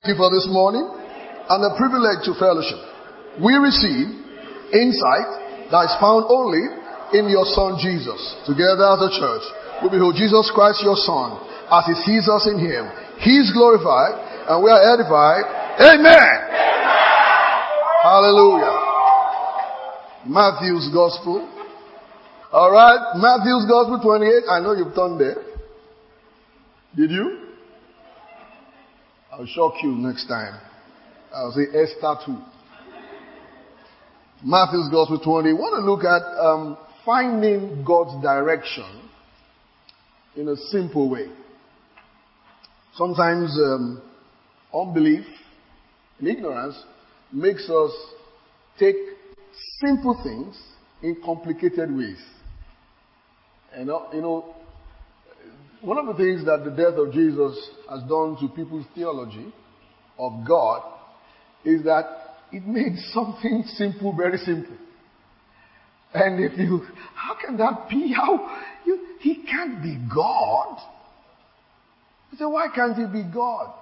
Thank you for this morning and the privilege to fellowship. We receive insight that is found only in your Son Jesus. Together as a church, we behold Jesus Christ, your Son, as He sees us in Him. He is glorified and we are edified. Amen. Hallelujah. Matthew's Gospel. Alright, Matthew's Gospel 28. I know you've turned there. Did you? I'll shock you next time. I'll say Esther 2. Matthew's Gospel 20. Want to look at finding God's direction in a simple way. Sometimes unbelief and ignorance makes us take simple things in complicated ways. And one of the things that the death of Jesus has done to people's theology of God is that it made something simple very simple. And how can that be? He can't be God. You say, why can't He be God?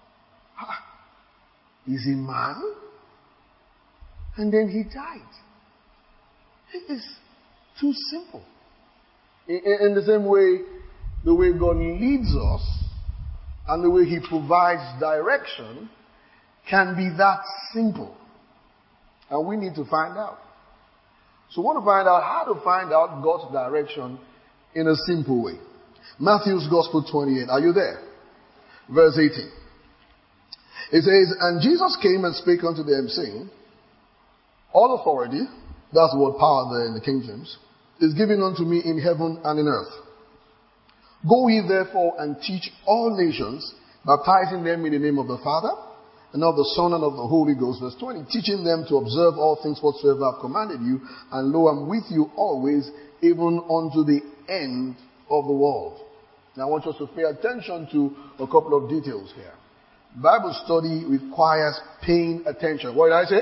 Is He man? And then He died. It is too simple. In the same way, the way God leads us and the way He provides direction can be that simple. And we need to find out. So we want to find out how to find out God's direction in a simple way. Matthew's Gospel 28. Are you there? Verse 18. It says, "And Jesus came and spake unto them, saying, All authority," that's the word power there in the King James, "is given unto me in heaven and in earth. Go ye therefore and teach all nations, baptizing them in the name of the Father, and of the Son, and of the Holy Ghost." Verse 20, "Teaching them to observe all things whatsoever I have commanded you, and lo, I'm with you always, even unto the end of the world." Now I want us to pay attention to a couple of details here. Bible study requires paying attention. What did I say?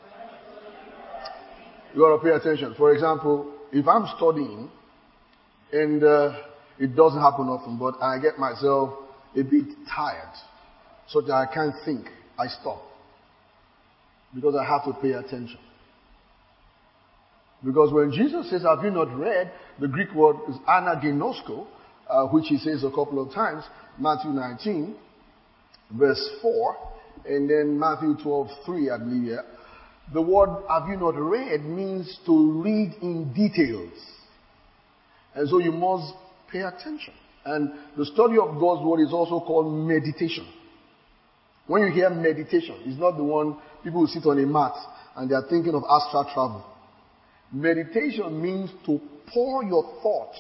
You got to pay attention. For example, if I'm studying and it doesn't happen often, but I get myself a bit tired so that I can't think, I stop. Because I have to pay attention. Because when Jesus says, "Have you not read?" the Greek word is anaginosko, which He says a couple of times. Matthew 19, verse 4, and then Matthew 12:3, I believe here. The word "have you not read" means to read in details. And so you must pay attention. And the study of God's word is also called meditation. When you hear meditation, it's not the one people who sit on a mat and they are thinking of astral travel. Meditation means to pour your thoughts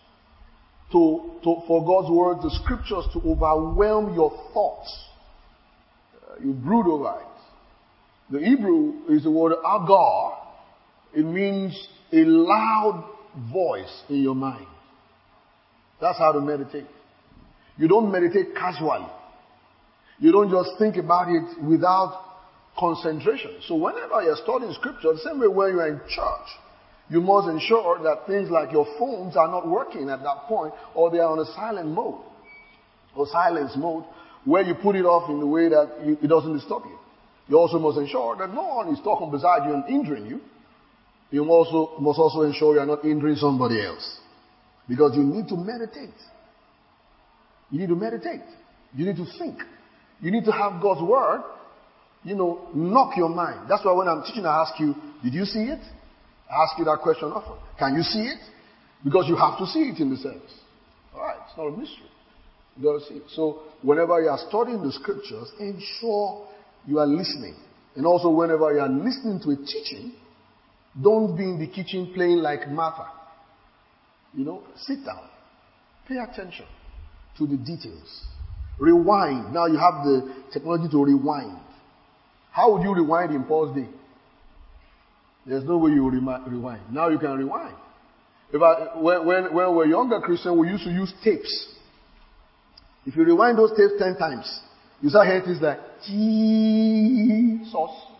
for God's word, the scriptures, to overwhelm your thoughts. You brood over it. The Hebrew is the word agar. It means a loud voice in your mind. That's how to meditate. You don't meditate casually. You don't just think about it without concentration. So whenever you're studying scripture, the same way when you're in church, you must ensure that things like your phones are not working at that point, or they are on a silent mode, or silence mode, where you put it off in the way that it doesn't disturb you. You also must ensure that no one is talking beside you and injuring you. You must also ensure you are not injuring somebody else. Because you need to meditate. You need to meditate. You need to think. You need to have God's word, knock your mind. That's why when I'm teaching, I ask you, did you see it? I ask you that question often. Can you see it? Because you have to see it in the service. Alright, it's not a mystery. You got to see it. So whenever you are studying the scriptures, ensure you are listening. And also whenever you are listening to a teaching, don't be in the kitchen playing like Martha. Sit down. Pay attention to the details. Rewind. Now you have the technology to rewind. How would you rewind in Paul's day? There's no way you will rewind. Now you can rewind. When we were younger Christians, we used to use tapes. If you rewind those tapes 10 times, you start hearing things like, Jesus.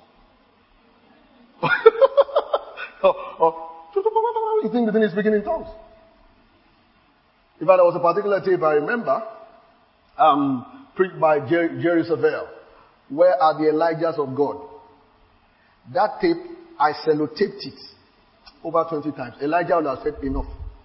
You think the thing is speaking in tongues. In fact, there was a particular tape I remember, preached by Jerry Savelle. Where are the Elijahs of God? That tape, I sellotaped it over 20 times. Elijah would have said enough.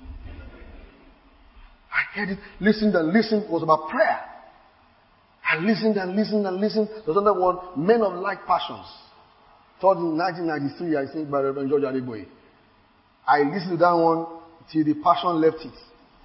I heard it, listened and listened. It was about prayer. I listened and listened and listened. There's another one, Men of Like Passions. Taught in 1993, I think, by Reverend George Adeboye. I listened to that one till the passion left it.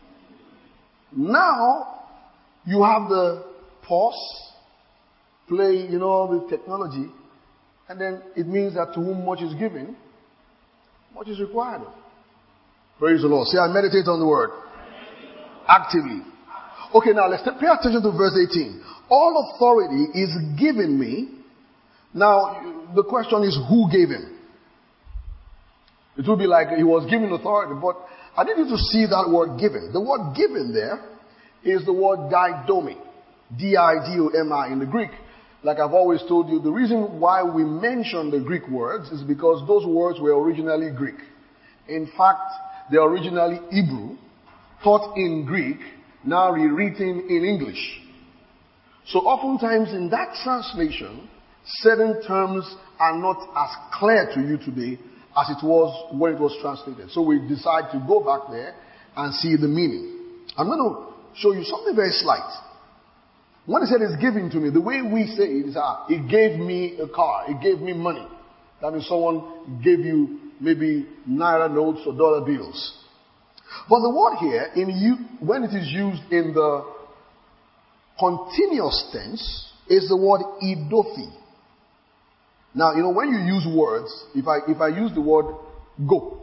Now, you have the pause, play, the technology, and then it means that to whom much is given, much is required. Praise the Lord. Say, I meditate on the word. Actively. Okay, now let's pay attention to verse 18. All authority is given me. Now, the question is, who gave him? It would be like he was given authority, but I need you to see that word given. The word given there is the word didomi. D-I-D-O-M-I in the Greek. Like I've always told you, the reason why we mention the Greek words is because those words were originally Greek. In fact, they are originally Hebrew, taught in Greek, now rewritten in English. So oftentimes in that translation, certain terms are not as clear to you today as it was when it was translated. So we decide to go back there and see the meaning. I'm going to show you something very slight. When he said it's given to me, the way we say it is, it gave me a car, it gave me money. That means someone gave you maybe naira notes or dollar bills. But the word here, when it is used in the continuous tense, is the word idothi. Now, when you use words, if I use the word go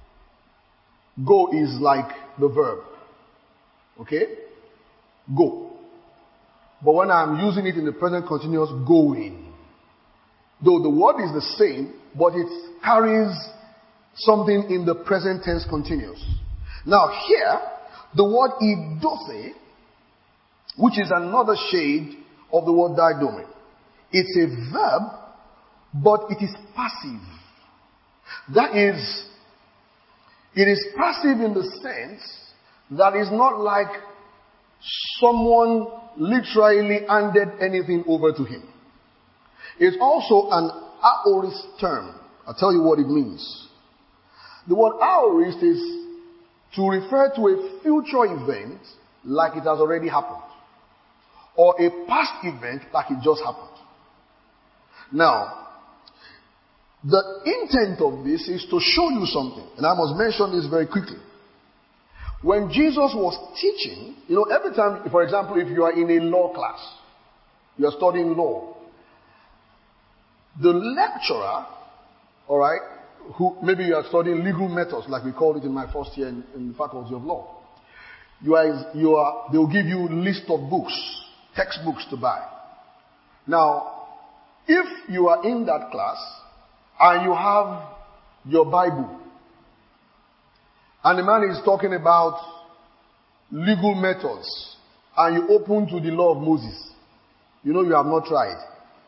is like the verb. Okay? Go. But when I'm using it in the present continuous, going. Though the word is the same, but it carries something in the present tense continuous. Now here, the word idothe, which is another shade of the word didomi. It's a verb, but it is passive. That is, it is passive in the sense that it's not like someone literally handed anything over to him. It's also an aorist term. I'll tell you what it means. The word aorist is to refer to a future event like it has already happened, or a past event like it just happened. Now, the intent of this is to show you something, and I must mention this very quickly. When Jesus was teaching, every time, for example, if you are in a law class, you are studying law, the lecturer, alright, who maybe you are studying legal methods, like we called it in my first year in the Faculty of Law. They will give you a list of books, textbooks to buy. Now, if you are in that class and you have your Bible, and the man is talking about legal methods, and you open to the law of Moses, you have not tried.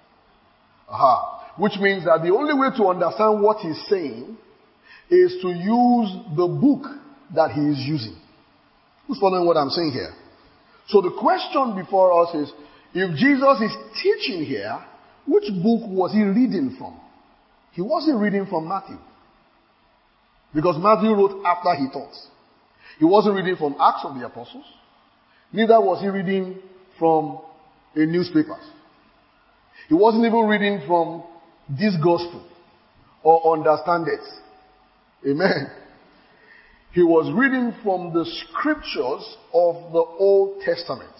Which means that the only way to understand what he's saying is to use the book that he is using. Who's following what I'm saying here? So the question before us is, if Jesus is teaching here, which book was he reading from? He wasn't reading from Matthew. Because Matthew wrote after he taught. He wasn't reading from Acts of the Apostles. Neither was he reading from a newspaper. He wasn't even reading from this gospel or understand it. Amen. He was reading from the scriptures of the Old Testament.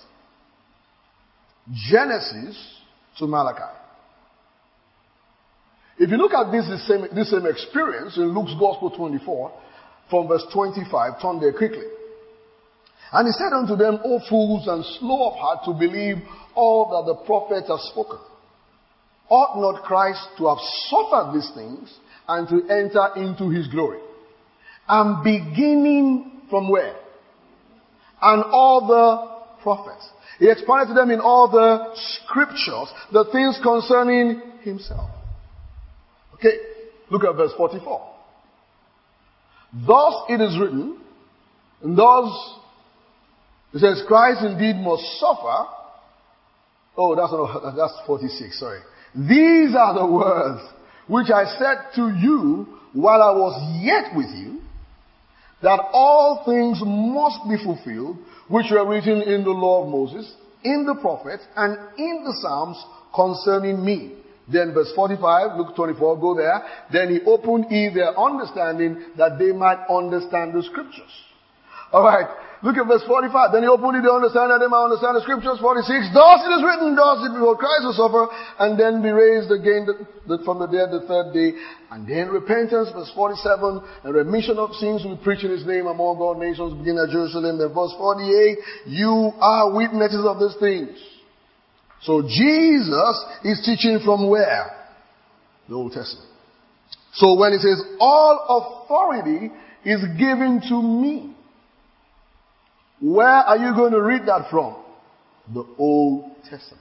Genesis to Malachi. If you look at this same experience in Luke's Gospel 24, from verse 25, turn there quickly. And he said unto them, O fools and slow of heart to believe all that the prophets have spoken. Ought not Christ to have suffered these things and to enter into his glory? And beginning from where? And all the prophets. He expounded to them in all the scriptures the things concerning himself. Okay, look at verse 44. Thus it is written, and thus it says, Christ indeed must suffer. Oh, that's 46, sorry. These are the words which I said to you while I was yet with you, that all things must be fulfilled, which were written in the law of Moses, in the prophets, and in the Psalms concerning me. Then verse 45, Luke 24, go there. Then he opened their understanding that they might understand the scriptures. Alright, look at verse 45. Then he opened their understanding that they might understand the scriptures. 46, thus it is written, thus it behold, Christ will suffer, and then be raised again from the dead the third day. And then repentance, verse 47, and remission of sins will be preached in his name among all nations, beginning at Jerusalem. Then verse 48, you are witnesses of these things. So Jesus is teaching from where? The Old Testament. So when it says, all authority is given to me, where are you going to read that from? The Old Testament.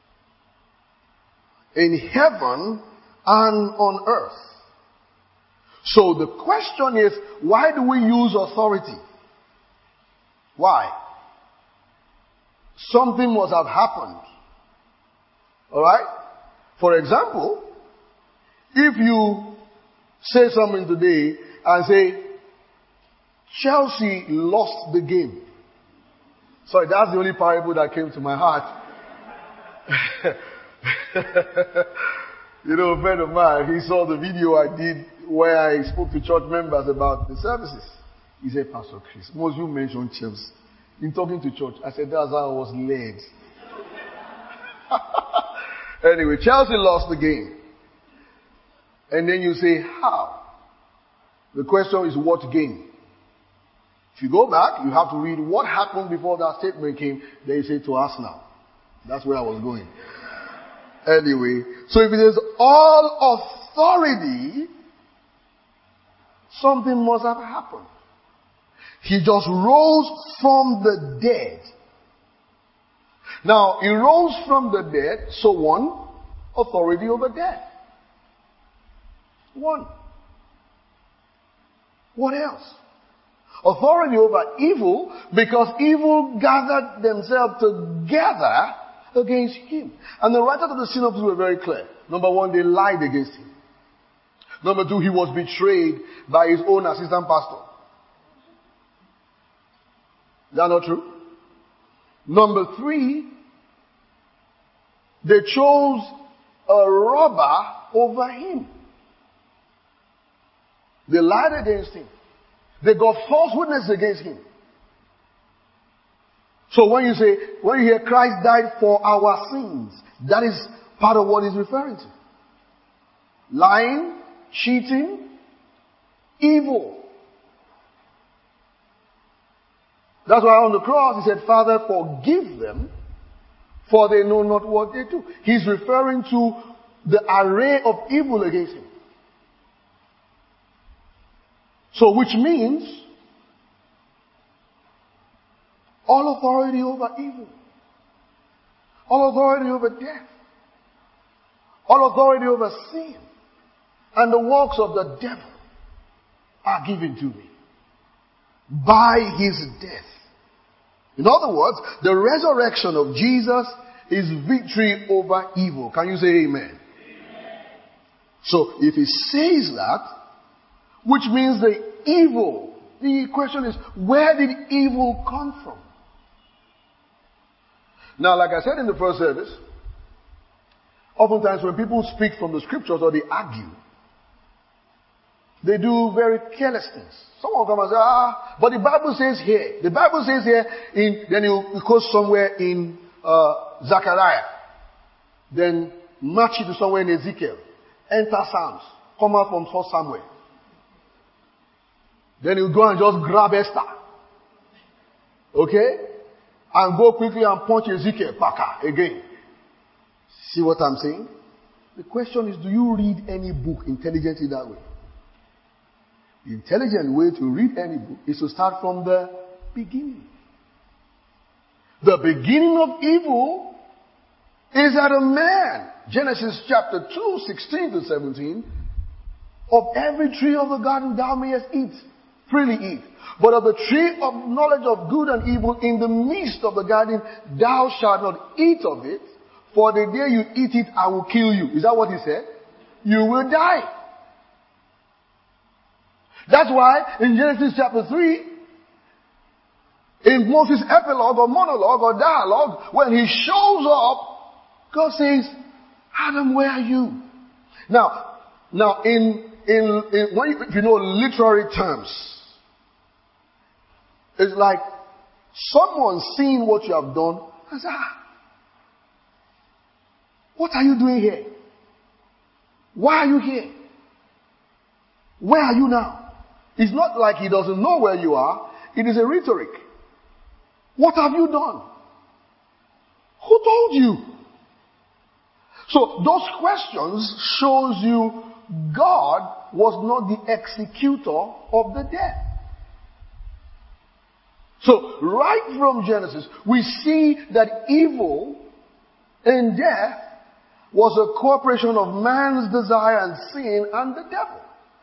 In heaven and on earth. So the question is, why do we use authority? Why? Something must have happened. Alright? For example, if you say something today and say, Chelsea lost the game. Sorry, that's the only parable that came to my heart. You know, a friend of mine, he saw the video I did where I spoke to church members about the services. He said, Pastor Chris, most you mentioned Chelsea. In talking to church, I said, that's how I was led. Anyway, Chelsea lost the game. And then you say, how? The question is, what game? If you go back, you have to read what happened before that statement came. Then you say to us now. That's where I was going. Anyway, so if it is all authority, something must have happened. He just rose from the dead. Now, he rose from the dead, so one, authority over death. One. What else? Authority over evil, because evil gathered themselves together against him. And the writers of the synopsis were very clear. Number one, they lied against him. Number two, he was betrayed by his own assistant pastor. Is that not true? Number three, they chose a robber over him. They lied against him. They got false witness against him. So when you hear Christ died for our sins, that is part of what he's referring to. Lying, cheating, evil. That's why on the cross he said, Father, forgive them, for they know not what they do. He's referring to the array of evil against him. So which means all authority over evil, all authority over death, all authority over sin, and the works of the devil are given to me by his death. In other words, the resurrection of Jesus is victory over evil. Can you say amen? Amen. So if he says that, which means the question is, where did evil come from? Now, like I said in the first service, oftentimes when people speak from the scriptures or they argue, they do very careless things. Someone will come and say, but the Bible says here. The Bible says here, then you go somewhere in Zechariah. Then match it to somewhere in Ezekiel. Enter Psalms. Come out from 1 Samuel. Then you go and just grab Esther. Okay? And go quickly and punch Ezekiel. Paka again. See what I'm saying? The question is, do you read any book intelligently that way? The intelligent way to read any book is to start from the beginning. The beginning of evil is that a man, Genesis chapter 2, 16 to 17, of every tree of the garden thou mayest eat, freely eat. But of the tree of knowledge of good and evil in the midst of the garden thou shalt not eat of it, for the day you eat it, I will kill you. Is that what he said? You will die. That's why in Genesis chapter 3, in Moses' epilogue or monologue or dialogue, when he shows up, God says, Adam, where are you? Now, if you know literary terms, it's like someone seeing what you have done and says, what are you doing here? Why are you here? Where are you now? It's not like he doesn't know where you are. It is a rhetoric. What have you done? Who told you? So those questions shows you God was not the executor of the death. So right from Genesis, we see that evil and death was a cooperation of man's desire and sin and the devil.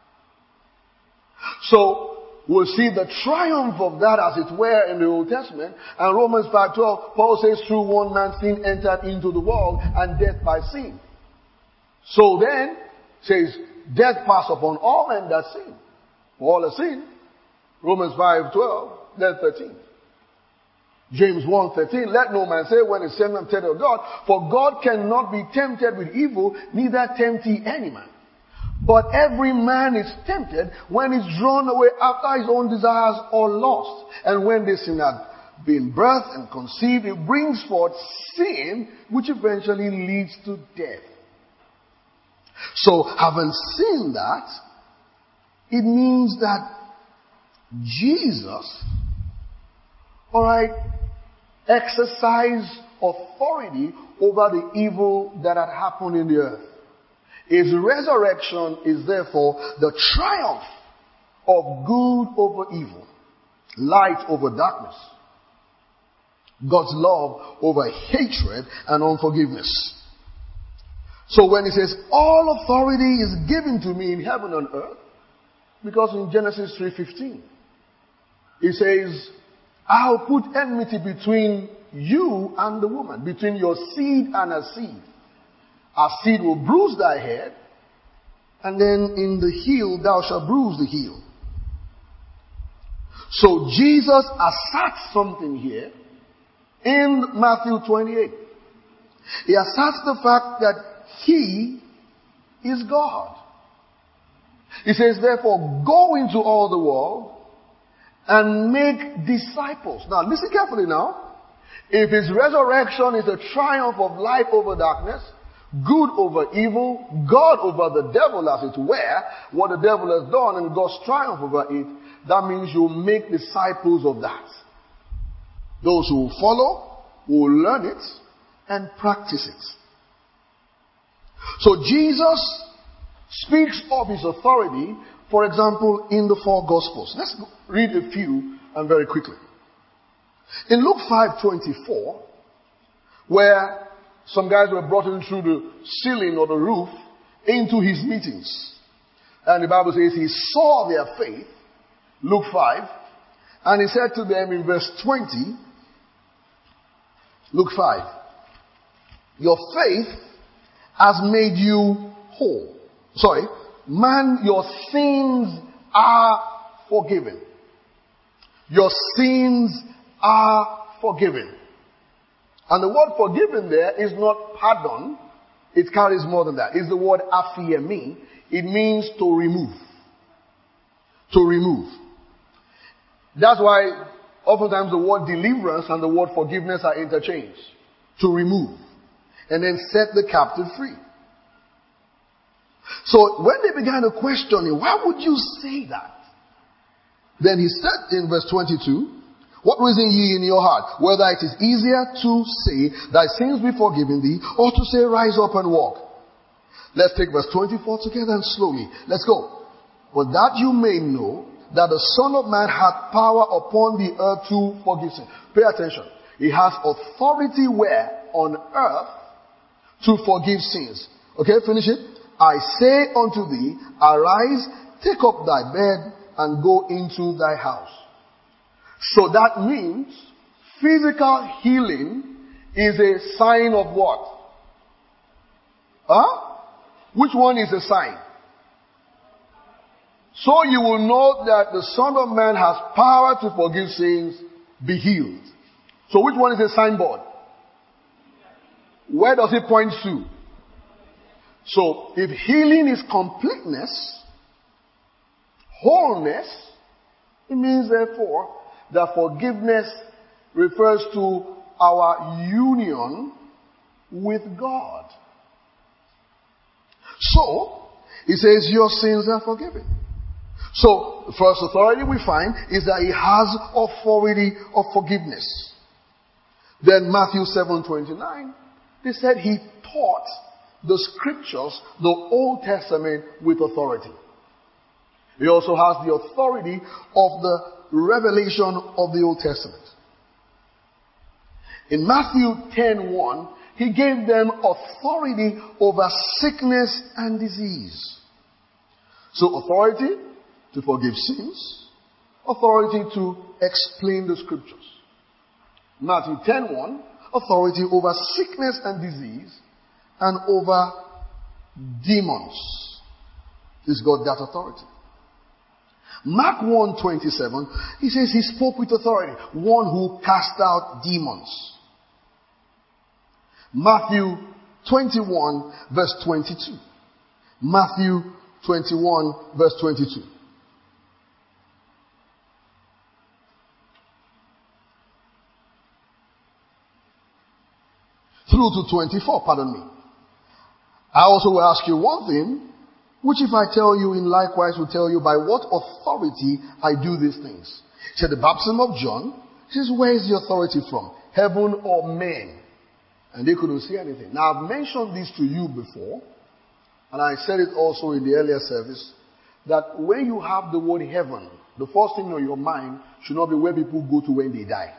So we'll see the triumph of that, as it were, in the Old Testament. And Romans 5:12, Paul says, through one man sin entered into the world, and death by sin. So then, says, death passed upon all men that sin. For all have sinned. Romans 5:12, then 13. James 1:13, let no man say when he's tempted of God, for God cannot be tempted with evil, neither tempt he any man. But every man is tempted when he's drawn away after his own desires or lust. And when this sin had been birthed and conceived, it brings forth sin, which eventually leads to death. So, having seen that, it means that Jesus, exercised authority over the evil that had happened in the earth. His resurrection is therefore the triumph of good over evil, light over darkness, God's love over hatred and unforgiveness. So when he says, all authority is given to me in heaven and earth, because in Genesis 3:15, he says, I'll put enmity between you and the woman, between your seed and her seed. Her seed will bruise thy head, and then in the heel thou shalt bruise the heel. So Jesus asserts something here in Matthew 28. He asserts the fact that he is God. He says, therefore, go into all the world and make disciples. Now, listen carefully now. If his resurrection is a triumph of light over darkness, good over evil, God over the devil, as it were, what the devil has done and God's triumph over it, that means you make disciples of that. Those who will follow, who will learn it, and practice it. So Jesus speaks of his authority, for example, in the four Gospels. Let's read a few and very quickly. In Luke 5:24, where some guys were brought in through the ceiling or the roof into his meetings. And the Bible says he saw their faith, Luke 5, and he said to them in verse 20, Luke 5, your faith has made you whole. Man, your sins are forgiven. Your sins are forgiven. And the word forgiven there is not pardon. It carries more than that. It's the word aphiemi. It means to remove. To remove. That's why oftentimes the word deliverance and the word forgiveness are interchanged. To remove. And then set the captive free. So when they began to question him, why would you say that? Then he said in verse 22, what reason ye in your heart, whether it is easier to say, thy sins be forgiven thee, or to say, rise up and walk? Let's take verse 24 together and slowly. Let's go. But that you may know that the Son of Man hath power upon the earth to forgive sin. Pay attention. He has authority where? On earth to forgive sins. Okay, finish it. I say unto thee, arise, take up thy bed, and go into thy house. So that means physical healing is a sign of what? Huh? Which one is a sign? So you will know that the Son of Man has power to forgive sins, be healed. So which one is a signboard? Where does it point to? So if healing is completeness, wholeness, it means therefore that forgiveness refers to our union with God. So, it says your sins are forgiven. So, the first authority we find is that he has authority of forgiveness. Then Matthew 7:29, they said he taught the scriptures, the Old Testament, with authority. He also has the authority of the revelation of the Old Testament. In Matthew 10:1, he gave them authority over sickness and disease. So authority to forgive sins, authority to explain the scriptures. Matthew 10:1, authority over sickness and disease and over demons. He's got that authority. Mark 1:27, he says he spoke with authority, one who cast out demons. Matthew 21 verse 22. Matthew 21 verse 22. Through to 24, pardon me. I also will ask you one thing, which if I tell you in likewise will tell you by what authority I do these things. He said the baptism of John. He says, where is the authority from? Heaven or men? And they couldn't see anything. Now I've mentioned this to you before, and I said it also in the earlier service, that when you have the word heaven, the first thing on your mind should not be where people go to when they die.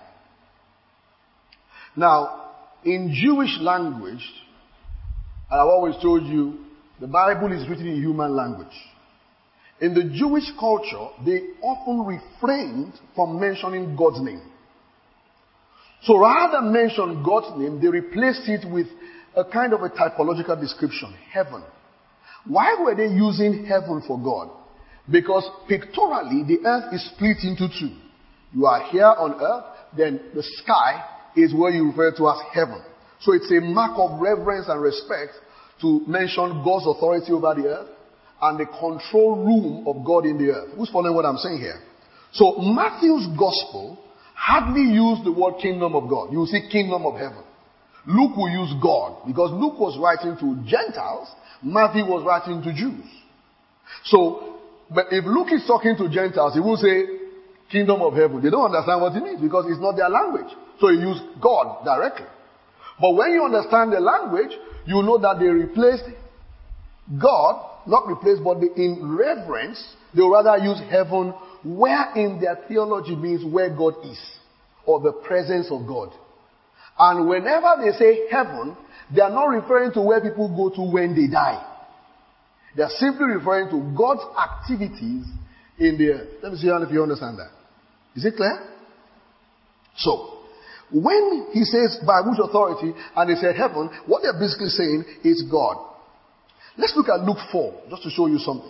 Now, in Jewish language, and I've always told you, the Bible is written in human language. In the Jewish culture, they often refrained from mentioning God's name. So rather than mention God's name, they replaced it with a kind of a typological description, heaven. Why were they using heaven for God? Because pictorially, the earth is split into two. You are here on earth, then the sky is where you refer to as heaven. So it's a mark of reverence and respect to mention God's authority over the earth and the control room of God in the earth. Who's following what I'm saying here? So Matthew's gospel hardly used the word kingdom of God. You will see kingdom of heaven. Luke will use God because Luke was writing to Gentiles. Matthew was writing to Jews. So, but if Luke is talking to Gentiles, he will say kingdom of heaven. They don't understand what he means because it's not their language. So he used God directly. But when you understand the language, you know that they replaced God, not replaced, but in reverence, they will rather use heaven, where in their theology means where God is, or the presence of God. And whenever they say heaven, they are not referring to where people go to when they die. They are simply referring to God's activities in the earth. Let me see if you understand that. Is it clear? So, when he says by which authority, and they said heaven, what they're basically saying is God. Let's look at Luke 4, just to show you something.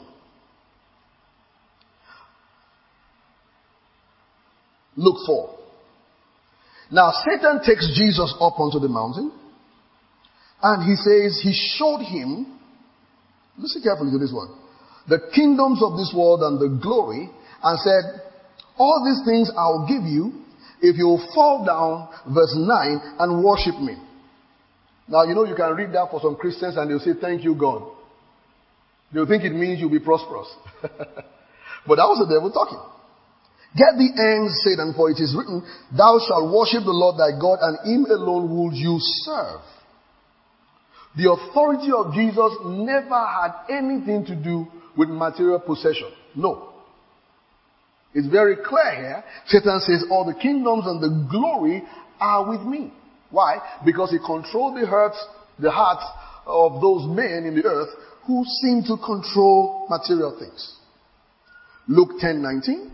Luke 4. Now Satan takes Jesus up onto the mountain, and he says he showed him, listen carefully to this one, the kingdoms of this world and the glory, and said, all these things I'll give you if you fall down, verse 9, and worship me. Now, you know, you can read that for some Christians and they'll say, thank you, God. They'll think it means you'll be prosperous. But that was the devil talking. Get thee hence, Satan, for it is written, thou shalt worship the Lord thy God, and him alone will you serve. The authority of Jesus never had anything to do with material possession. No. It's very clear here. Satan says all the kingdoms and the glory are with me. Why? Because he controlled the hearts of those men in the earth who seem to control material things. Luke 10:19.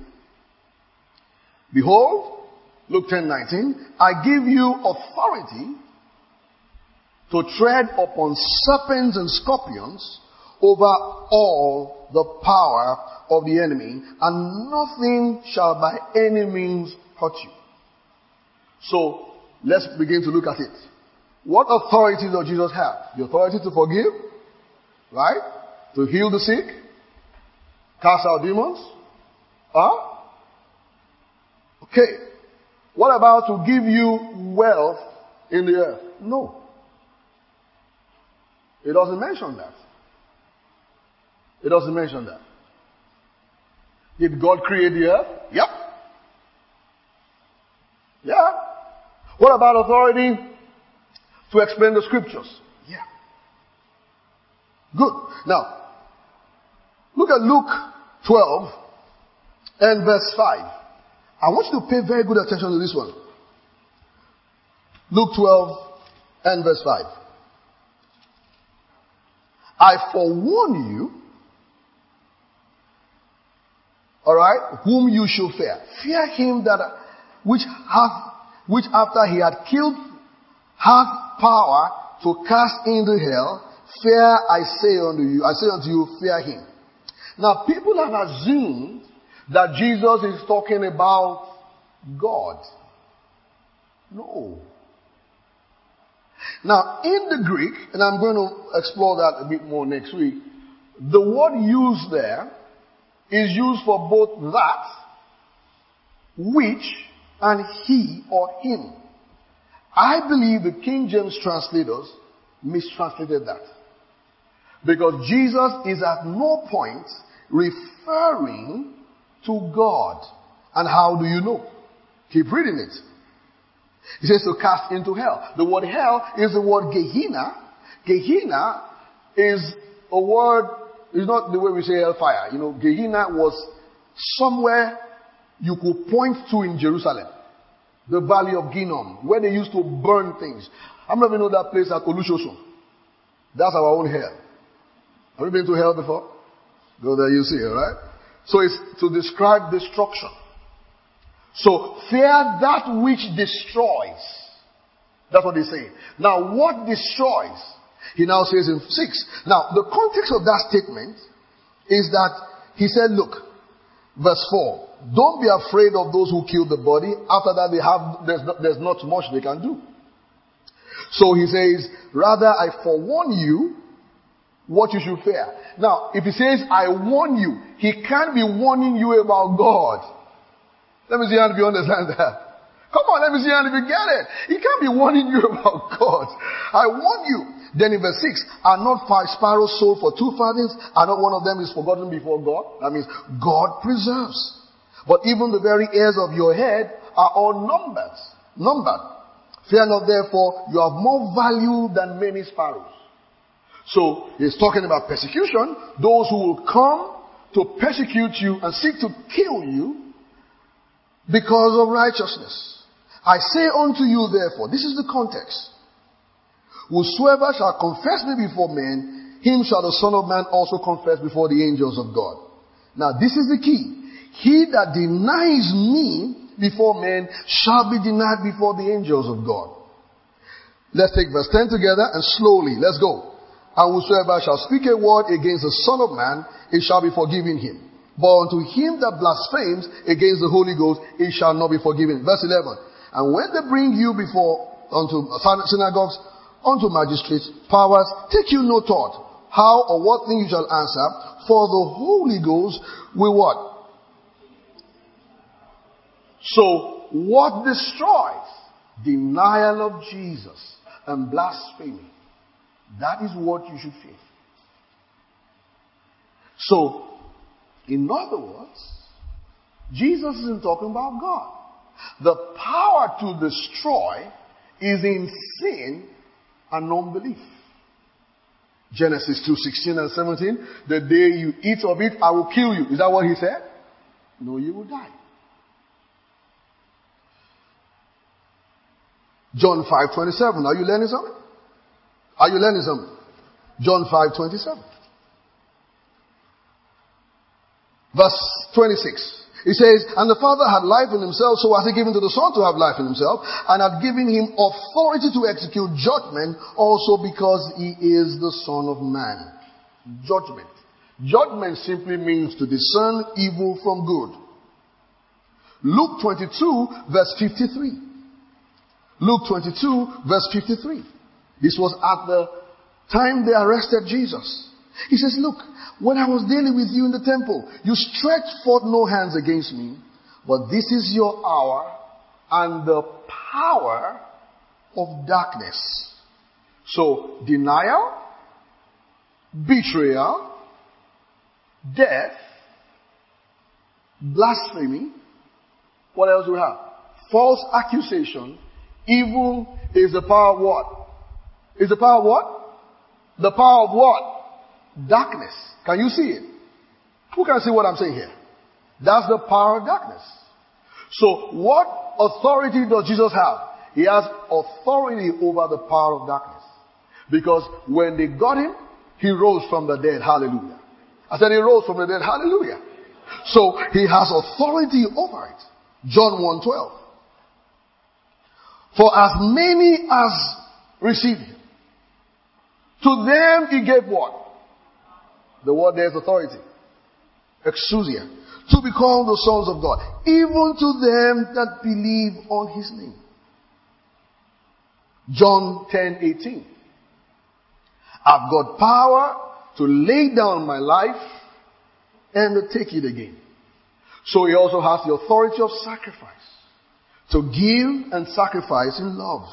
Behold, Luke 10:19, I give you authority to tread upon serpents and scorpions over all the power of the enemy, and nothing shall by any means hurt you. So, let's begin to look at it. What authority does Jesus have? The authority to forgive, right? To heal the sick, cast out demons. Okay. What about to give you wealth in the earth? No. It doesn't mention that. It doesn't mention that. Did God create the earth? Yep. Yeah. What about authority to explain the scriptures? Yeah. Good. Now, look at Luke 12 and verse 5. I want you to pay very good attention to this one. Luke 12 and verse 5. I forewarn you, alright, whom you should fear. Fear him that which after he had killed hath power to cast into hell. Fear, I say unto you, fear him. Now, people have assumed that Jesus is talking about God. No. Now, in the Greek, and I'm going to explore that a bit more next week, the word used there is used for both that, which, and he or him. I believe the King James translators mistranslated that. Because Jesus is at no point referring to God. And how do you know? Keep reading it. He says to cast into hell. The word hell is the word Gehenna. Gehenna is a word, it's not the way we say hellfire. You know, Gehenna was somewhere you could point to in Jerusalem. The valley of Hinnom, where they used to burn things. How many of you know that place at Olusosun? That's our own hell. Have you been to hell before? Go there, you see it, right? So it's to describe destruction. So fear that which destroys. That's what they say. Now what destroys? He now says in 6. Now the context of that statement is that he said, look, verse 4. Don't be afraid of those who kill the body. After that there's not much they can do. So he says, rather I forewarn you what you should fear. Now, if he says, I warn you, he can't be warning you about God. Let me see how if you understand that. Come on, let me see how if you get it. He can't be warning you about God. I warn you. Then in verse 6, are not 5 sparrows sold for 2 farthings? Are not one of them is forgotten before God? That means God preserves. But even the very hairs of your head are all numbered. Fear not therefore, you have more value than many sparrows. So, he's talking about persecution. Those who will come to persecute you and seek to kill you because of righteousness. I say unto you therefore, this is the context. Whosoever shall confess me before men, him shall the Son of Man also confess before the angels of God. Now this is the key. He that denies me before men shall be denied before the angels of God. Let's take verse 10 together and slowly, let's go. And whosoever shall speak a word against the Son of Man, it shall be forgiven him. But unto him that blasphemes against the Holy Ghost, it shall not be forgiven. Verse 11. And when they bring you before unto synagogues, unto magistrates, powers, take you no thought how or what thing you shall answer, for the Holy Ghost will what? So, what destroys? Denial of Jesus and blasphemy. That is what you should fear. So, in other words, Jesus isn't talking about God. The power to destroy is in sin and unbelief. Genesis 2:16 and 17. The day you eat of it, I will kill you. Is that what he said? No, you will die. John 5:27. Are you learning something? Are you learning something? John 5:27. Verse 26. It says, and the Father had life in himself, so has he given to the Son to have life in himself, and had given him authority to execute judgment, also because he is the Son of Man. Judgment. Judgment simply means to discern evil from good. Luke 22, verse 53. Luke 22, verse 53. This was at the time they arrested Jesus. He says, look, when I was daily with you in the temple, you stretched forth no hands against me, but this is your hour and the power of darkness. So, denial, betrayal, death, blasphemy. What else do we have? False accusation. Evil is the power of what? Is the power of what? The power of what? Darkness. Can you see it? Who can see what I'm saying here? That's the power of darkness. So what authority does Jesus have? He has authority over the power of darkness. Because when they got him, he rose from the dead. Hallelujah. I said he rose from the dead. Hallelujah. So he has authority over it. John 1:12. For as many as received him, to them he gave what? The word there is authority. Exousia. To be called the sons of God. Even to them that believe on his name. John 10:18. I've got power to lay down my life and to take it again. So he also has the authority of sacrifice. To give and sacrifice in love.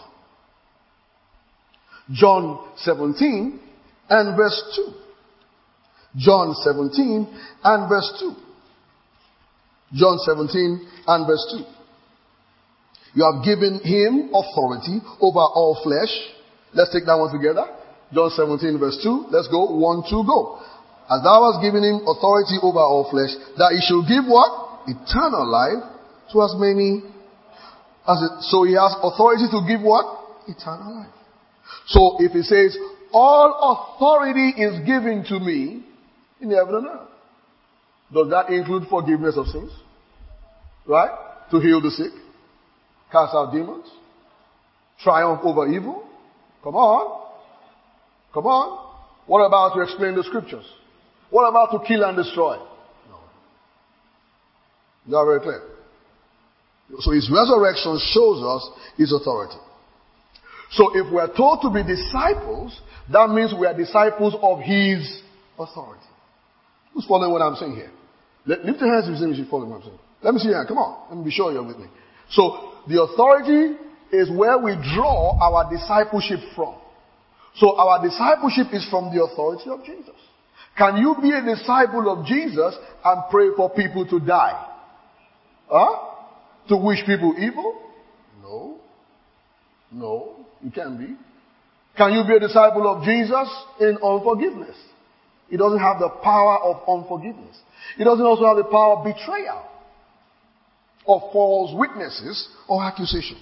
John 17 and verse 2. John 17 and verse 2. John 17 and verse 2. You have given him authority over all flesh. Let's take that one together. John 17 verse 2. Let's go. 1, 2, go. As thou hast given him authority over all flesh, that he should give what? Eternal life to as many as it. So he has authority to give what? Eternal life. So if he says, all authority is given to me in heaven and earth, does that include forgiveness of sins? Right? To heal the sick, cast out demons, triumph over evil? Come on. Come on. What about to explain the scriptures? What about to kill and destroy? No. Not very clear. So his resurrection shows us his authority. So if we are told to be disciples, that means we are disciples of his authority. Who's following what I'm saying here? Lift your hands if you're following what I'm saying. Let me see your hand. Come on. Let me be sure you're with me. So the authority is where we draw our discipleship from. So our discipleship is from the authority of Jesus. Can you be a disciple of Jesus and pray for people to die? Huh? To wish people evil? No. No, you can't be. Can you be a disciple of Jesus in unforgiveness? He doesn't have the power of unforgiveness. He doesn't also have the power of betrayal, or false witnesses or accusations.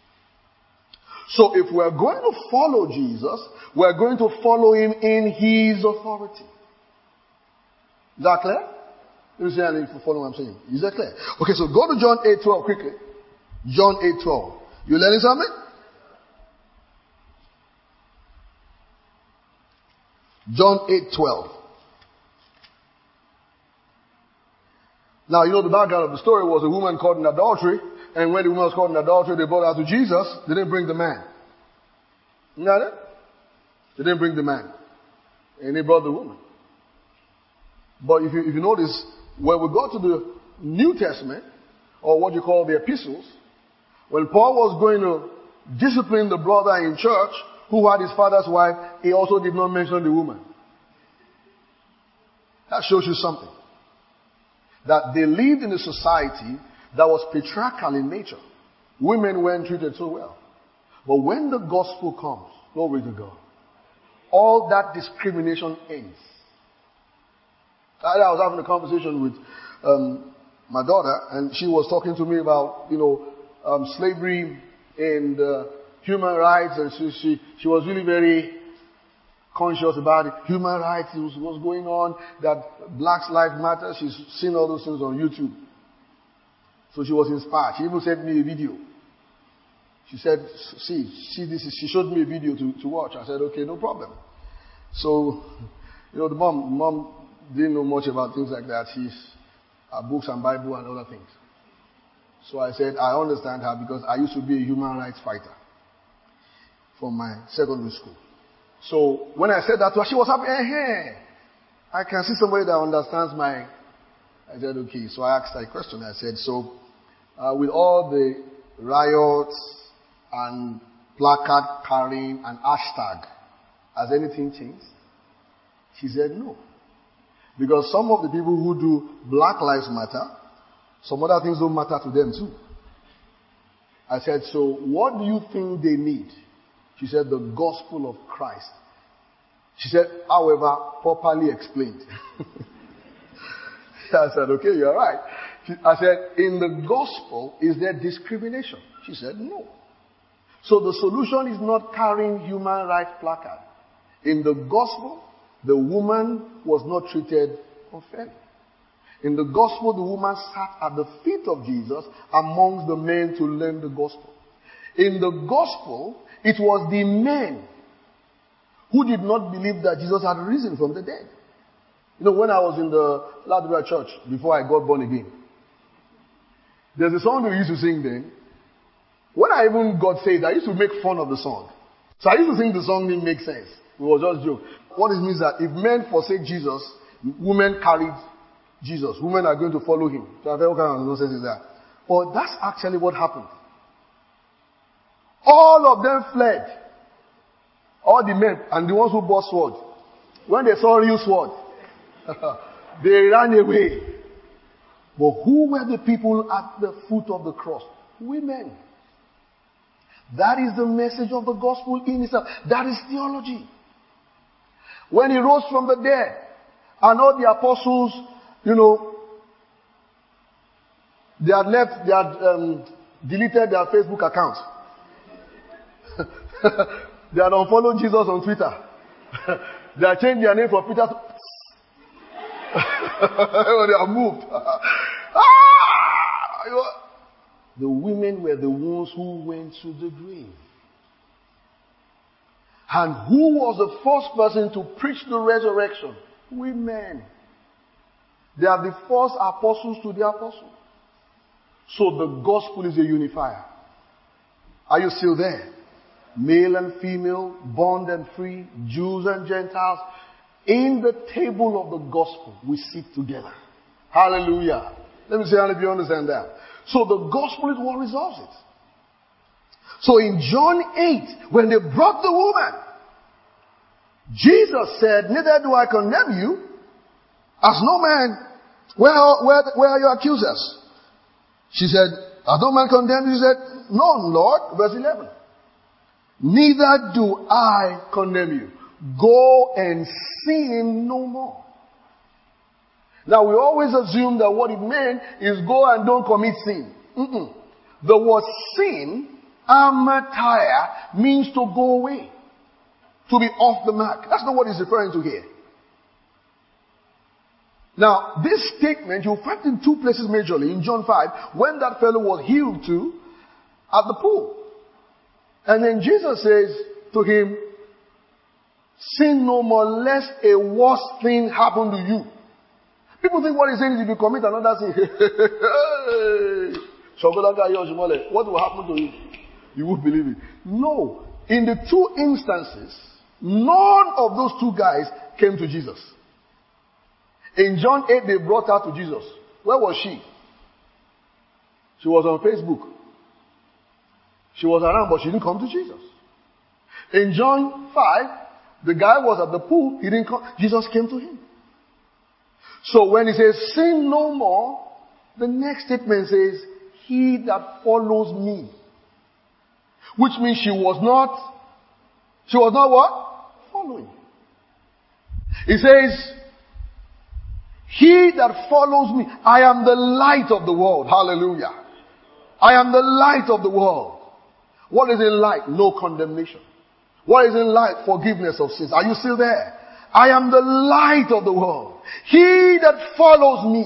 So if we're going to follow Jesus, we're going to follow him in his authority. Is that clear? Let me see if you follow what I'm saying. Is that clear? Okay, so go to John 8:12 quickly. John 8:12. You learning something? John 8:12. Now, you know the background of the story was a woman caught in adultery, and when the woman was caught in adultery, they brought her to Jesus. They didn't bring the man. You know that? They didn't bring the man. And they brought the woman. But if you notice, when we go to the New Testament, or what you call the epistles, when Paul was going to discipline the brother in church who had his father's wife, he also did not mention the woman. That shows you something. That they lived in a society that was patriarchal in nature. Women weren't treated so well. But when the gospel comes, glory to God, all that discrimination ends. I was having a conversation with my daughter, and she was talking to me about, slavery and human rights, and she was really very conscious about it. Human rights, what's going on, that Black Lives Matter. She's seen all those things on YouTube. So she was inspired. She even sent me a video. She said, see this is, she showed me a video to watch. I said, okay, no problem. So, the mom didn't know much about things like that. She's books and Bible and other things. So I said, I understand her because I used to be a human rights fighter from my secondary school. So when I said that to her, she was happy. I can see somebody that understands I said, okay. So I asked her a question. I said, so with all the riots and placard carrying and hashtag, has anything changed? She said no. Because some of the people who do Black Lives Matter, some other things don't matter to them too. I said, so what do you think they need? She said, the gospel of Christ. She said, however, properly explained. I said, okay, you're right. I said, in the gospel, is there discrimination? She said, no. So the solution is not carrying human rights placard. In the gospel, the woman was not treated unfairly. In the gospel, the woman sat at the feet of Jesus amongst the men to learn the gospel. In the gospel, it was the men who did not believe that Jesus had risen from the dead. When I was in the Ladura church, before I got born again, there's a song we used to sing then. When I even got saved, I used to make fun of the song. So I used to think the song didn't make sense. It was just a joke. What it means that if men forsake Jesus, women carried Jesus. Women are going to follow him. So I thought, what kind of nonsense is that? But that's actually what happened. All of them fled. All the men and the ones who bought sword. When they saw real sword, they ran away. But who were the people at the foot of the cross? Women. That is the message of the gospel in itself. That is theology. When he rose from the dead, and all the apostles, they had deleted their Facebook account. They had unfollowed Jesus on Twitter. They had changed their name from Peter to... They are moved. The women were the ones who went to the grave. And who was the first person to preach the resurrection? Women. They are the first apostles to the apostles. So the gospel is a unifier. Are you still there? Male and female, bond and free, Jews and Gentiles. In the table of the gospel, we sit together. Hallelujah. Let me see how if you understand that. So the gospel is what resolves it. So in John 8, when they brought the woman, Jesus said, neither do I condemn you. As no man, where are your accusers? She said, has no man condemned you? He said, no, Lord. Verse 11. Neither do I condemn you. Go and sin no more. Now we always assume that what it meant is go and don't commit sin. The word sin, amataya, means to go away. To be off the mark. That's not what he's referring to here. Now, this statement you'll find in two places majorly. In John 5, when that fellow was healed too, at the pool. And then Jesus says to him, sin no more lest a worse thing happen to you. People think what he's saying is if you commit another sin, what will happen to you? You won't believe it. No. In the two instances, none of those two guys came to Jesus. In John 8, they brought her to Jesus. Where was she? She was on Facebook. She was around, but she didn't come to Jesus. In John 5, the guy was at the pool. He didn't come. Jesus came to him. So when he says, sin no more, the next statement says, he that follows me. Which means she was not what? Following. He says, he that follows me, I am the light of the world. Hallelujah. I am the light of the world. What is in light? No condemnation. What is in light? Forgiveness of sins. Are you still there? I am the light of the world. He that follows me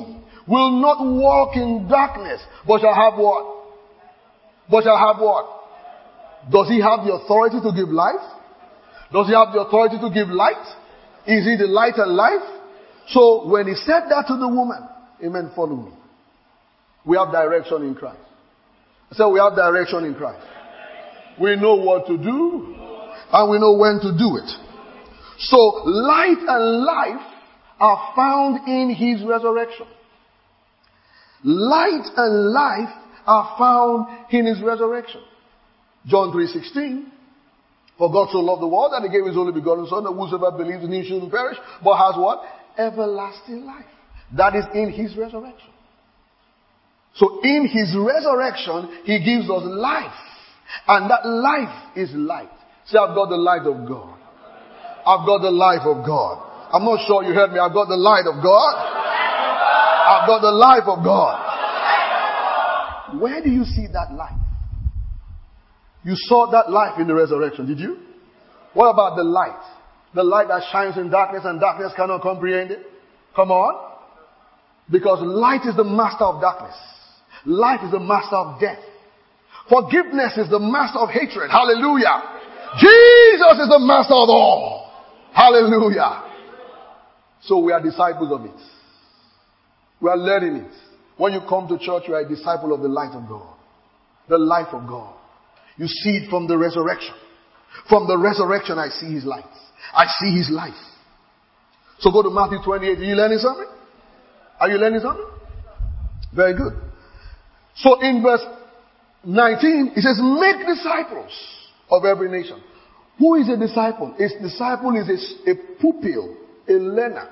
will not walk in darkness, but shall have what? But shall have what? Does he have the authority to give life? Does he have the authority to give light? Is he the light and life? So when he said that to the woman, amen, follow me. We have direction in Christ. I said we have direction in Christ. We know what to do and we know when to do it. So light and life are found in his resurrection. Light and life are found in his resurrection. John 3:16. For God so loved the world that he gave his only begotten Son, that whosoever believes in him shouldn't perish, but has what? Everlasting life. That is in his resurrection. So in his resurrection, he gives us life. And that life is light. Say, I've got the light of God. I've got the life of God. I'm not sure you heard me. I've got the light of God. I've got the life of God. Where do you see that life? You saw that life in the resurrection, did you? What about the light? The light that shines in darkness and darkness cannot comprehend it? Come on. Because light is the master of darkness. Light is the master of death. Forgiveness is the master of hatred. Hallelujah. Jesus is the master of all. Hallelujah. So we are disciples of it. We are learning it. When you come to church, you are a disciple of the light of God. The life of God. You see it from the resurrection. From the resurrection, I see his light. I see his life. So go to Matthew 28. Are you learning something? Are you learning something? Very good. So in verse 19, it says, make disciples of every nation. Who is a disciple? A disciple is a pupil, a learner.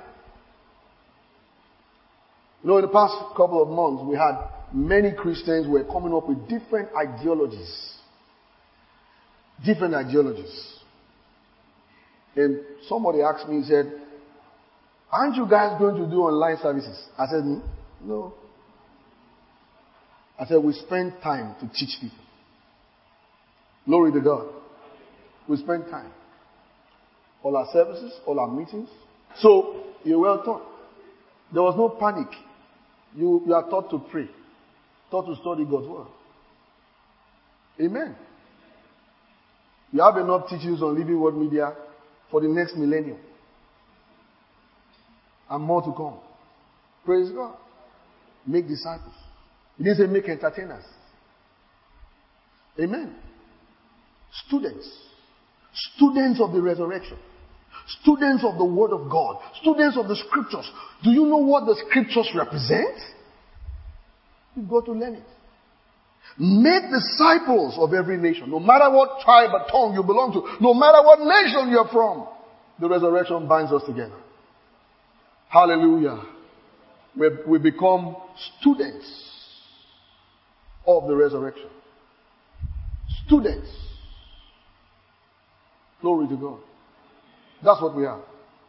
You know, in the past couple of months, we had many Christians who were coming up with different ideologies. Different ideologies. And somebody asked me, he said, aren't you guys going to do online services? I said, no. I said, we spend time to teach people. Glory to God. We spend time. All our services, all our meetings. So, you're well taught. There was no panic. You are taught to pray. Taught to study God's word. Amen. You have enough teachings on Living Word Media for the next millennium. And more to come. Praise God. Make disciples. He didn't say make entertainers. Amen. Students. Students of the resurrection. Students of the Word of God. Students of the Scriptures. Do you know what the Scriptures represent? You've got to learn it. Make disciples of every nation. No matter what tribe or tongue you belong to. No matter what nation you're from. The resurrection binds us together. Hallelujah. We become students of the resurrection. Students. Glory to God. That's what we are.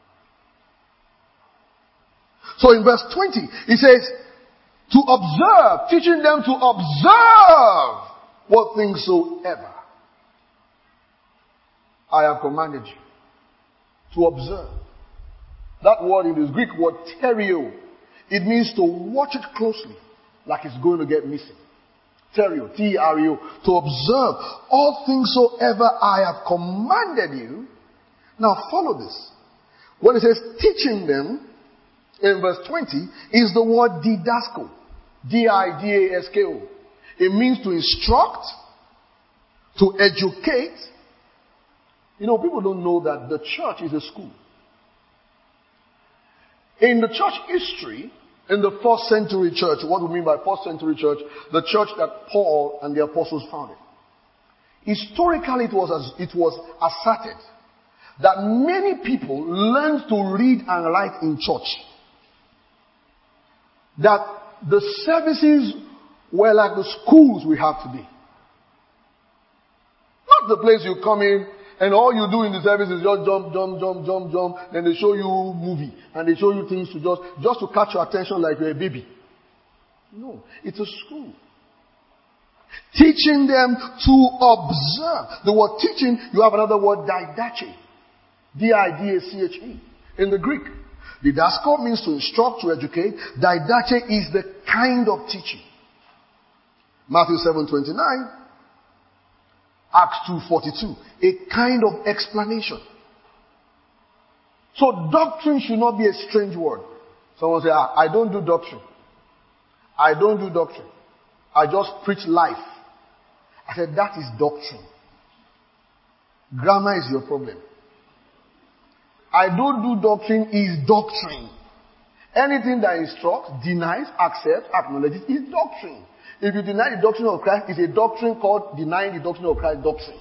So in verse 20, it says, to observe, teaching them to observe what things soever I have commanded you. To observe. That word in this Greek word, terio, it means to watch it closely, like it's going to get missing. Terio, T-E-R-E-O, to observe all things soever I have commanded you. Now follow this. When it says teaching them, in verse 20, is the word didasko. D-I-D-A-S-K-O. It means to instruct, to educate. You know, people don't know that the church is a school. In the church history, in the first century church, what do we mean by first century church? The church that Paul and the apostles founded. Historically, it was asserted that many people learned to read and write in church. That the services were like the schools we have today. Not the place you come in and all you do in the service is just jump. Then they show you movie and they show you things to just to catch your attention like you're a baby. No, it's a school. Teaching them to observe. The word teaching, you have another word, didache. D-I-D-A-C-H-E in the Greek. Didasko means to instruct, to educate. Didache is the kind of teaching. Matthew 7:29. Acts 2:42. A kind of explanation. So doctrine should not be a strange word. Someone say, I don't do doctrine. I don't do doctrine. I just preach life. I said, that is doctrine. Grammar is your problem. I don't do doctrine is doctrine. Anything that instructs, denies, accepts, acknowledges is doctrine. If you deny the doctrine of Christ, it's a doctrine called denying the doctrine of Christ doctrine.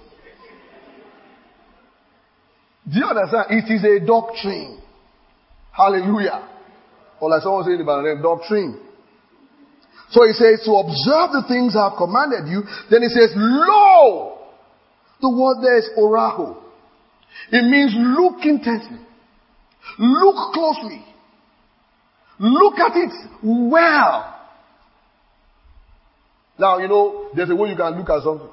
Do you understand? It is a doctrine. Hallelujah. Or like someone saying about them, doctrine. So he says to observe the things I have commanded you. Then he says, lo! The word there is oraho. It means look intensely. Look closely. Look at it well. Now, you know, there's a way you can look at something.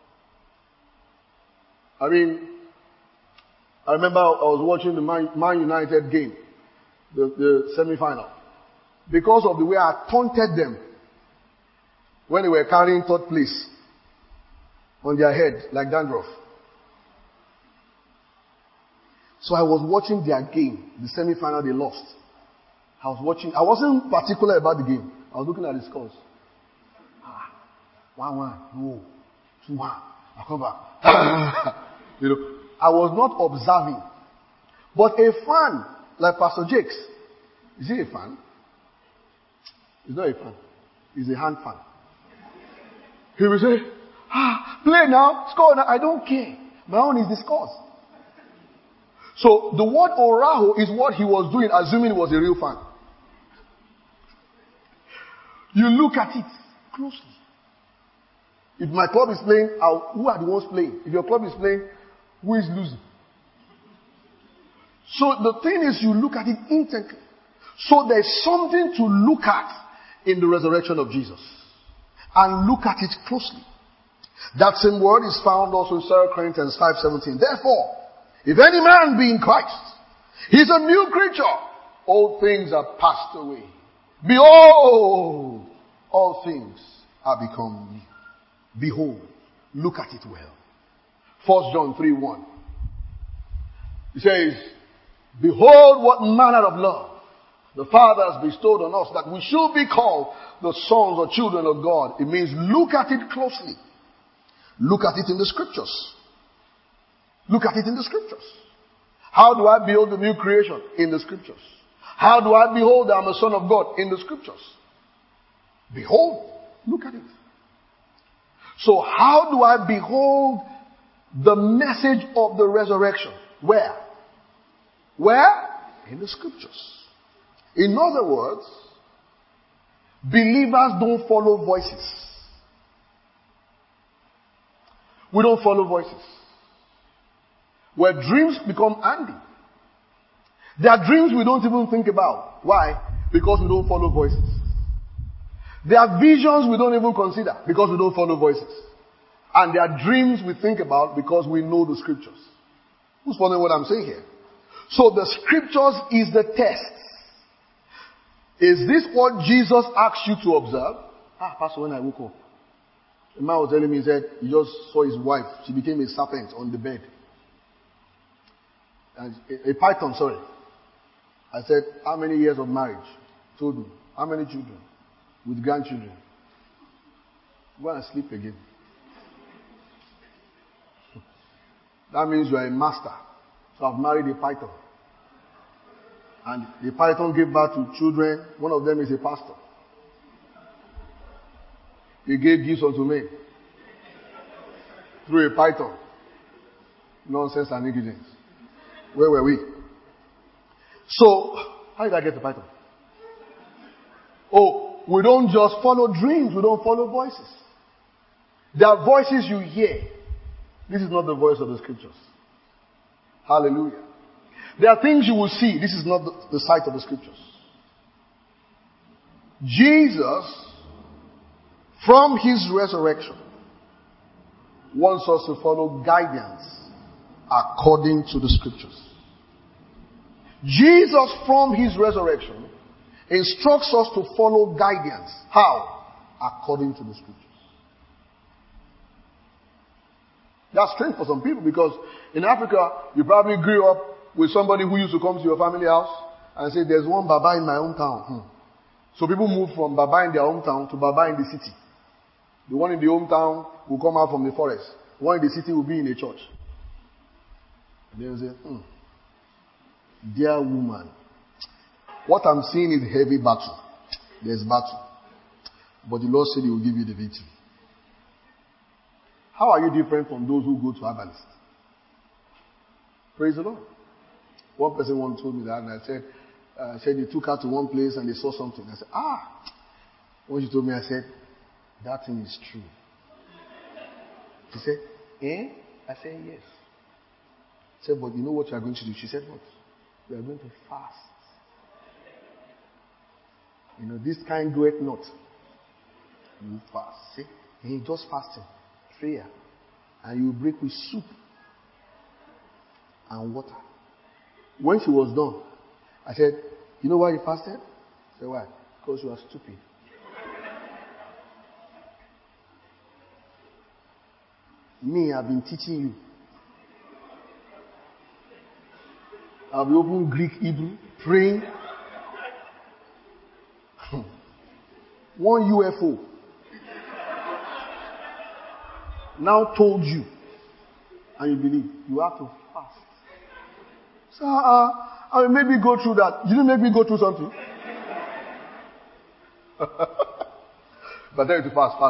I remember I was watching the Man United game, the semi-final. Because of the way I taunted them when they were carrying third place on their head like dandruff. So I was watching their game, the semi-final they lost. I wasn't particular about the game. I was looking at the scores. 1-1, no, 2-1, I come back. You know, I was not observing. But a fan, like Pastor Jakes, is he a fan? He's not a fan. He's a hand fan. He will say, play now, score now. I don't care. My own is the scores. So the word oraho is what he was doing, assuming he was a real fan. You look at it closely. If my club is playing, who are the ones playing? If your club is playing, who is losing? So the thing is, you look at it intently. So there's something to look at in the resurrection of Jesus. And look at it closely. That same word is found also in 2 Corinthians 5:17. Therefore, if any man be in Christ, he's a new creature. All things are passed away. Behold, all things are become new. Behold, look at it well. 1 John 3:1. It says, behold what manner of love the Father has bestowed on us, that we should be called the sons or children of God. It means look at it closely. Look at it in the scriptures. Look at it in the scriptures. How do I behold the new creation? In the scriptures. How do I behold that I'm a son of God? In the scriptures. Behold, look at it. So how do I behold the message of the resurrection? Where? Where? In the scriptures. In other words, believers don't follow voices. We don't follow voices. Where dreams become handy. There are dreams we don't even think about. Why? Because we don't follow voices. There are visions we don't even consider because we don't follow voices. And there are dreams we think about because we know the scriptures. Who's following what I'm saying here? So the scriptures is the test. Is this what Jesus asked you to observe? Pastor, when I woke up, a man was telling me, he said, he just saw his wife. She became a serpent on the bed. And a python, sorry. I said, how many years of marriage? He told me. How many children? With grandchildren. Go and sleep again. That means you are a master. So I've married a python. And the python gave birth to children. One of them is a pastor. He gave gifts unto men. Through a python. Nonsense and negligence. Where were we? So, how did I get the python? Oh, we don't just follow dreams. We don't follow voices. There are voices you hear. This is not the voice of the scriptures. Hallelujah. There are things you will see. This is not the sight of the scriptures. Jesus, from his resurrection, wants us to follow guidance according to the scriptures. Jesus, from his resurrection, instructs us to follow guidance. How? According to the scriptures. That's strange for some people, because in Africa, you probably grew up with somebody who used to come to your family house and say, there's one Baba in my hometown. So people move from Baba in their hometown to Baba in the city. The one in the hometown will come out from the forest. The one in the city will be in a church. And they will say, dear woman, what I'm seeing is heavy battle. There's battle. But the Lord said he will give you the victory. How are you different from those who go to herbalists? Praise the Lord. One person once told me that, and I said they took her to one place and they saw something. I said, When she told me, I said, that thing is true. She said, I said, yes. I said, but you know what you are going to do? She said, what? You are going to fast. You know, this kind goeth not. You fast. See? And just fasting. Prayer. And you break with soup and water. When she was done, I said, you know why you fasted? She said, why? Because you are stupid. Me, I've been teaching you. I'll be opening Greek, Hebrew, praying. One UFO now told you, and you believe, you have to fast. So, made me go through that. You didn't make me go through something. But tell you to fast.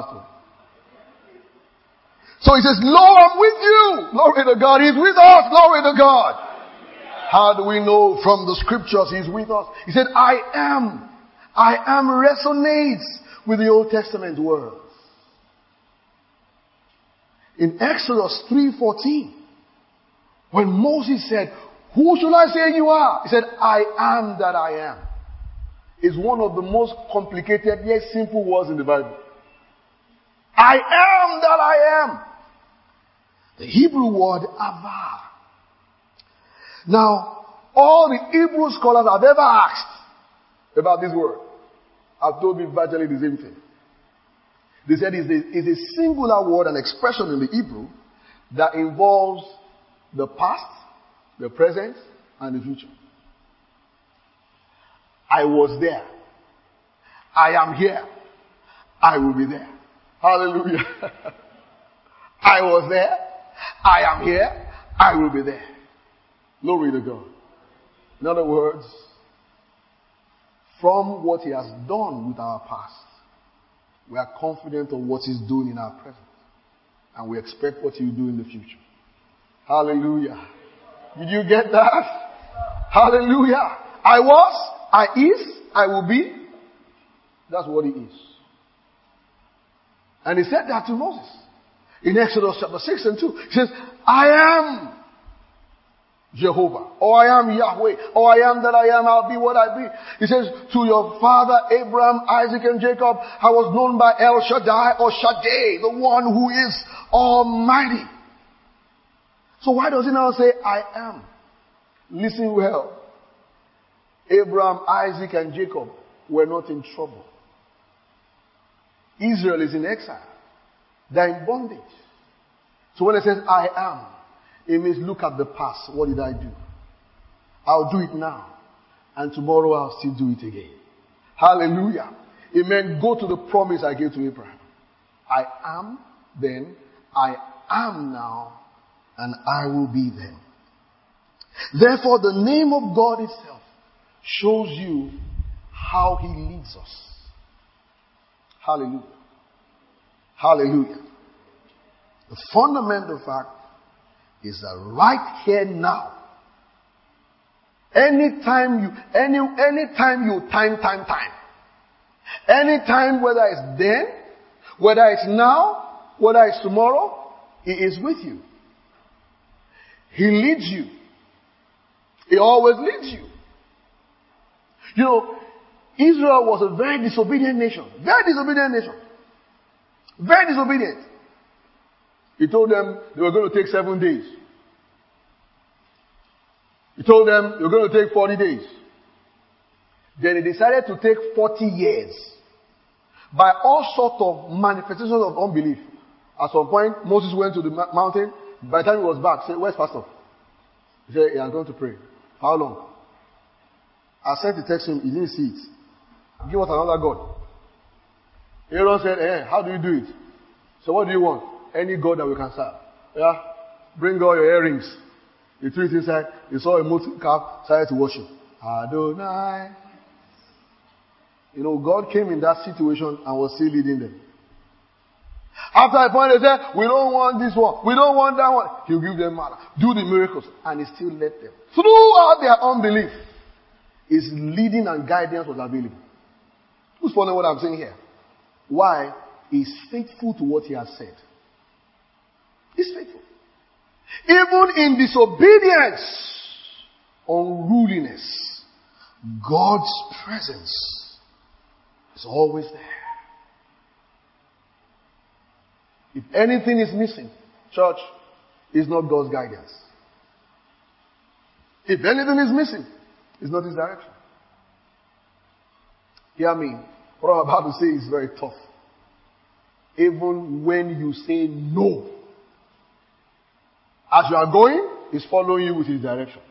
So he says, Lo, I'm with you. Glory to God. He's with us. Glory to God. How do we know from the scriptures he's with us? He said, I am resonates with the Old Testament words. In Exodus 3:14, when Moses said, who shall I say you are? He said, I am that I am. It's one of the most complicated yet simple words in the Bible. I am that I am. The Hebrew word ava. Now, all the Hebrew scholars I've ever asked about this word have told me virtually the same thing. They said it's a singular word, an expression in the Hebrew that involves the past, the present, and the future. I was there. I am here. I will be there. Hallelujah. I was there. I am here. I will be there. Glory to God. In other words, from what he has done with our past, we are confident of what he's doing in our present. And we expect what he will do in the future. Hallelujah. Did you get that? Hallelujah. I was, I is, I will be. That's what he is. And he said that to Moses. In Exodus chapter 6 and 2. He says, I am Jehovah, or I am Yahweh, or I am that I am, I'll be what I be. He says, to your father Abraham, Isaac, and Jacob, I was known by El Shaddai, or Shaddai, the one who is Almighty. So why does he now say, I am? Listen well. Abraham, Isaac, and Jacob were not in trouble. Israel is in exile. They're in bondage. So when it says, I am, it means look at the past. What did I do? I'll do it now. And tomorrow I'll still do it again. Hallelujah. It meant go to the promise I gave to Abraham. I am then, I am now, and I will be then. Therefore, the name of God itself shows you how he leads us. Hallelujah. Hallelujah. The fundamental fact is that right here now, anytime you time. Anytime, whether it's then, whether it's now, whether it's tomorrow, he is with you. He leads you. He always leads you. You know, Israel was a very disobedient nation. Very disobedient nation. Very disobedient. He told them they were going to take 7 days. He told them, you're going to take 40 days. Then he decided to take 40 years. By all sorts of manifestations of unbelief. At some point, Moses went to the mountain. By the time he was back, he said, where's Pastor? He said, I'm going to pray. How long? I sent to text him, he didn't see it. Give us another God. Aaron said, how do you do it? So what do you want? Any God that we can serve. Yeah? Bring all your earrings. He threw it inside. He saw a molten calf, started to worship. Adonai. You know, God came in that situation and was still leading them. After a point, they said, we don't want this one. We don't want that one. He'll give them manna. Do the miracles. And he still led them. Throughout their unbelief, his leading and guidance was available. Who's following what I'm saying here? Why? He's faithful to what he has said. He's faithful. Even in disobedience, unruliness, God's presence is always there. If anything is missing, church, it's not God's guidance. If anything is missing, it's not His direction. Hear me. What I'm about to say is very tough. Even when you say no, as you are going, He's following you with His direction.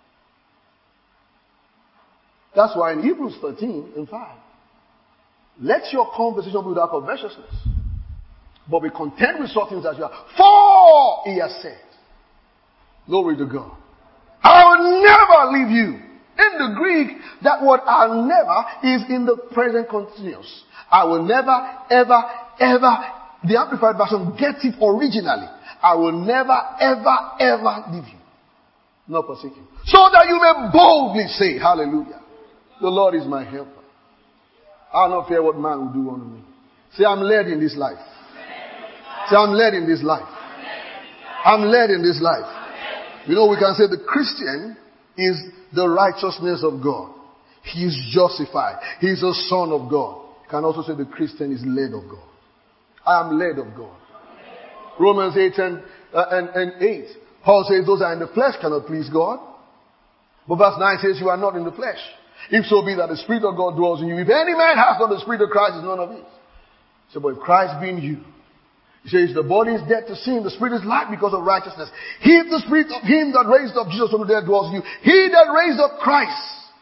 That's why in Hebrews 13 and 5, let your conversation be without covetousness, but be content with such things as you are. For He has said, glory to God, I will never leave you. In the Greek, that word I'll never is in the present continuous. I will never, ever, ever. The Amplified Version gets it originally. I will never, ever, ever leave you, nor forsake you. So that you may boldly say, hallelujah, the Lord is my helper. I'll not fear what man will do unto me. Say, I'm led in this life. Say, I'm led in this life. I'm led in this life. You know, we can say the Christian is the righteousness of God. He is justified. He is a son of God. You can also say the Christian is led of God. I am led of God. Romans 8 and 8. Paul says those that are in the flesh cannot please God. But verse 9 says you are not in the flesh. If so be that the Spirit of God dwells in you. If any man has not the Spirit of Christ, is none of his. So, but if Christ be in you, he says the body is dead to sin, the Spirit is life because of righteousness. If the Spirit of Him that raised up Jesus from the dead dwells in you, He that raised up Christ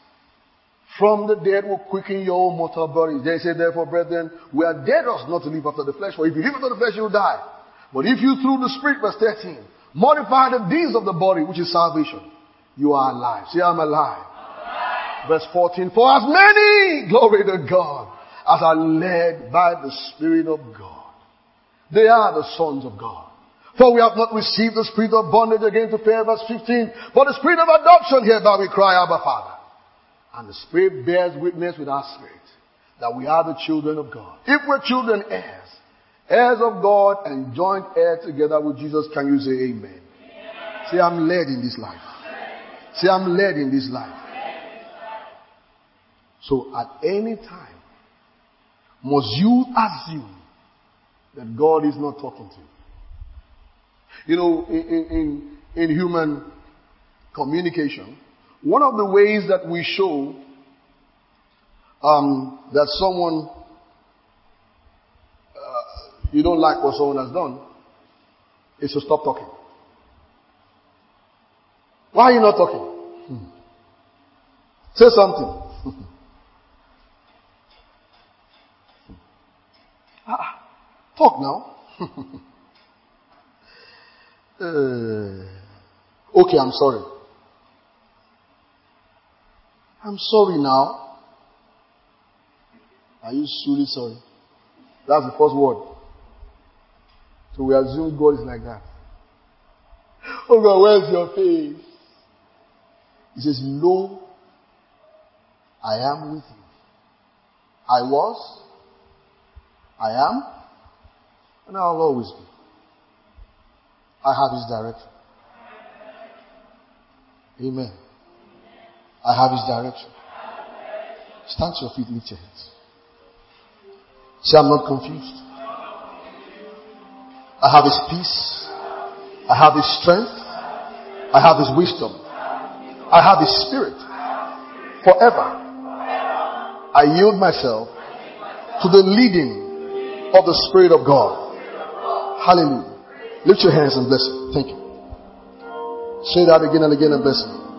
from the dead will quicken your mortal bodies. They say, therefore, brethren, we are dead us not to live after the flesh. For if you live after the flesh, you will die. But if you through the Spirit, verse 13, mortify the deeds of the body, which is salvation, you are alive. Say, I'm alive. Verse 14, for as many, glory to God, as are led by the Spirit of God, they are the sons of God. For we have not received the spirit of bondage again to fear, verse 15, but the spirit of adoption, hereby we cry, Abba, Father. And the Spirit bears witness with our spirit that we are the children of God. If we're children, heirs, heirs of God and joint heirs together with Jesus, can you say amen? Say, I'm led in this life. Say, I'm led in this life. So at any time, must you assume that God is not talking to you? You know, in human communication, one of the ways that we show that someone, you don't like what someone has done, is to stop talking. Why are you not talking? Say something. Talk now. Okay, I'm sorry. I'm sorry now. Are you truly sorry? That's the first word. So we assume God is like that. Oh God, where's your face? He says, lo, I am with you. I was, I am, and I'll always be. I have His direction. Amen. I have His direction. Stand to your feet, lift your hands. Say, I'm not confused. I have His peace. I have His strength. I have His wisdom. I have His Spirit. Forever. I yield myself to the leading of the Spirit of God. Hallelujah. Lift your hands and bless Him. Thank you. Say that again and again and bless Him.